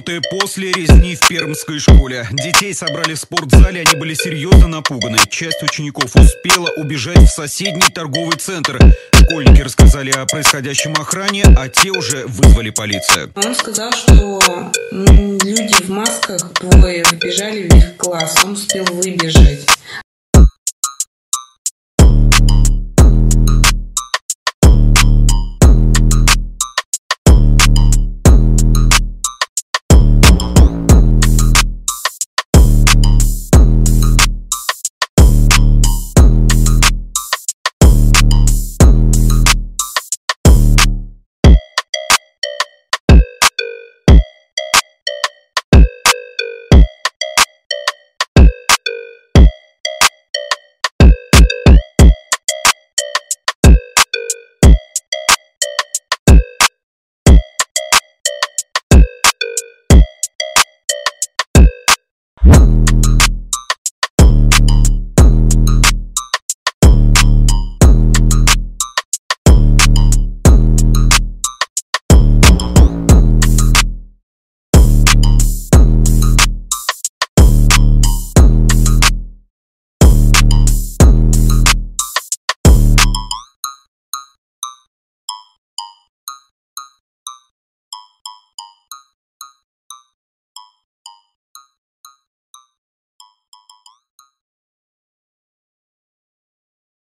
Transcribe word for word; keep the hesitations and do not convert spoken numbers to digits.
Минуты после резни в пермской школе. Детей собрали в спортзале, они были серьезно напуганы. Часть учеников успела убежать в соседний торговый центр. Школьники рассказали о происходящем охране, а те уже вызвали полицию. Он сказал, что люди в масках двое вбежали в их класс, он успел выбежать.